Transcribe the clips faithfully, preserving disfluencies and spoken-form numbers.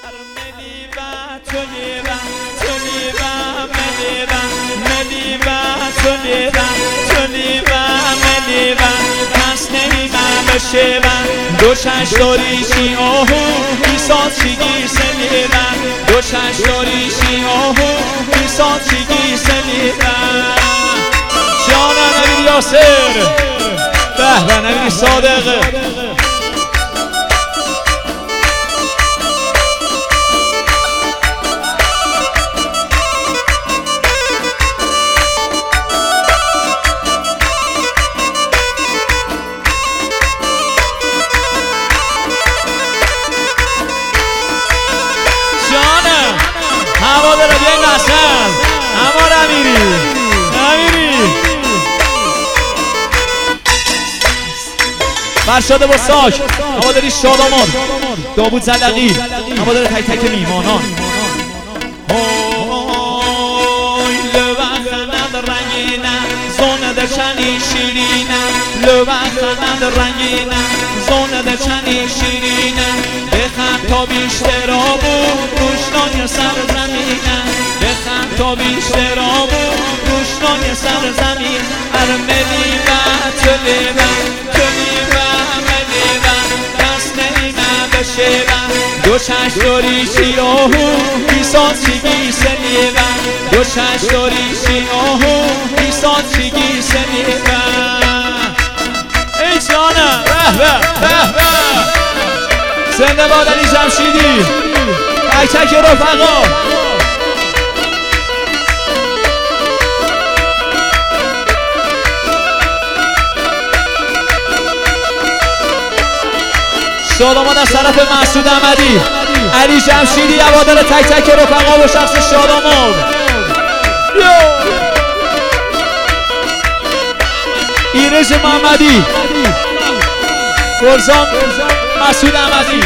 دو شش داریشی آهو ایساد چیگی سلیبن دو شش داریشی آهو ایساد چیگی سلیبن جانم نبیل یاسر به به نبیل صادق هوا داره بیایی نسل اما نمیری نمیری فرشاد بساک هوا داری شادامار داوود زلقی هوا داره تک تک میمانان زونه در چنی شیرینه لبخند رنگینه زونه در چنی شیرینه بخند تا بیشتر آبو روشنای سر زمینه بخند تا بیشتر آبو روشنای سر زمین ارملی و تلیبه تلیبه ملیبه دست نیمه بشیبه دو شش داریشی آهو ایساد چیگی سلیبه دو شش داریشی آهو ایساد چیگی سلیبه ای جانم به به به به زنده باد علی جمشیدی تک تک رفقا شادامان از طرف مسعود احمدی علی جمشیدی هوادار تک تک رفقا و شخص شادامان ایرج محمدی فرزان مسعود احمدی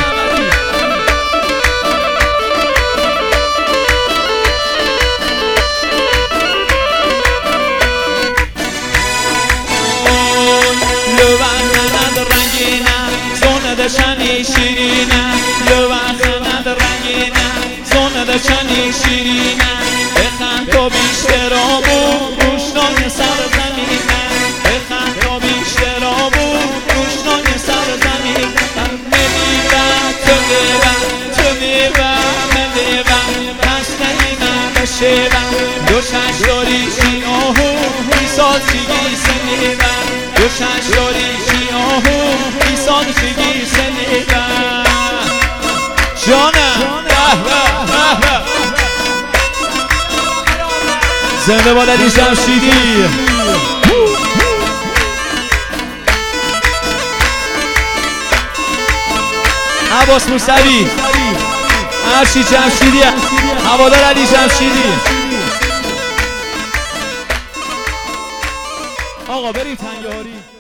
لبخند رنگینه زونه در چنی شیرینه لبخند رنگینه زونه در چنی شیرینه بخند تا بیشتر آبو روشنای سر زمینه بخند تا بیشتر آبو روشنای سر زمین ملیبه تلیبه تلیبه ملیبه پس نیمه بشیبه دو شش داریشی آهو ایساد چیگی سلیبه دو شش داریشی آهو ایساد چیگی سلیبه جانم به به به زنده باد علی جمشیدی عباس موسوی ارشی جمشیدی هوادار علی جمشیدی آقا بریم تنگهاری